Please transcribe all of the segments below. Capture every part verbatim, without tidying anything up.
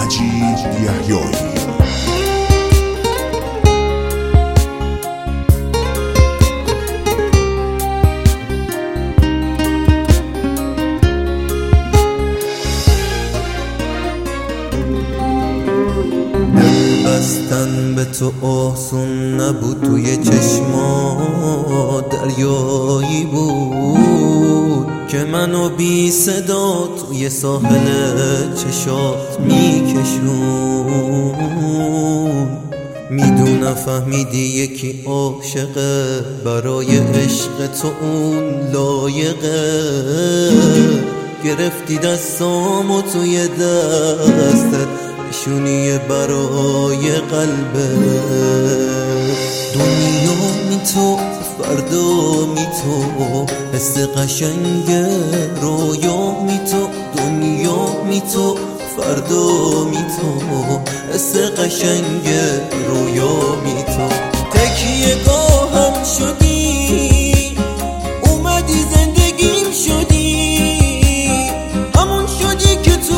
مجید یحیایی. بستن به تو آسون نبود، توی چشما دریایی بود که منو بی صدا توی ساحل چشات میکشون. میدونم فهمیدی یکی عاشقه، برای عشق تو اون لایقه. گرفتی دستامو توی دستت، نشونی برای قلبه. دنیا می تو فردا می تو، حس قشنگ رویا می تو. دنیا می تو فردا می تو، حس قشنگ رویا می تو. تکیه گاهم شدی، اومدی زندگیم شدی، همون شدی که تو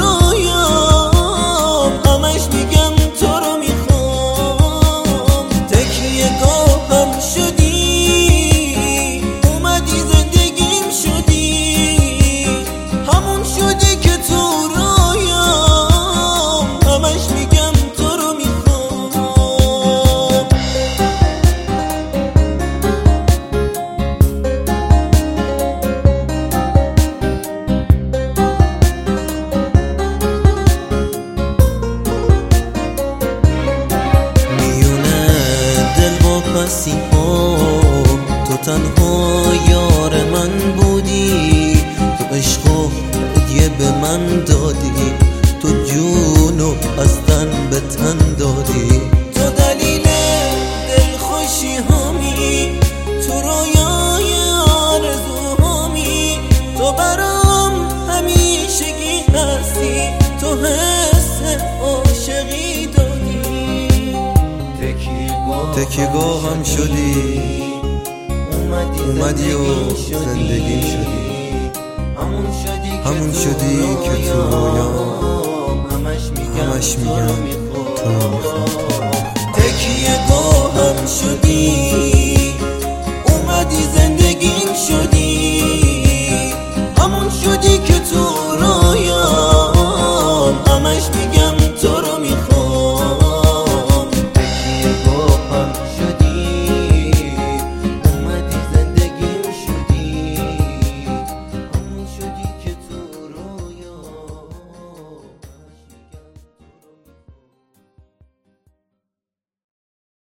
تو تنها یار من بودی، تو عشق و هدیه به من دادی، تو جونو از تن به تن دادی. تو دلیل دلخوشی همی، تو رویای آرزوهامی، تو برام همیشگی هستی، تو حس عاشقی دادی. تکیه‌گاه هم شدی، اومدی و زندگی شدی، همون شدی که تو رویام همش میگم تو میخوام. تکیه‌گاه هم شدی،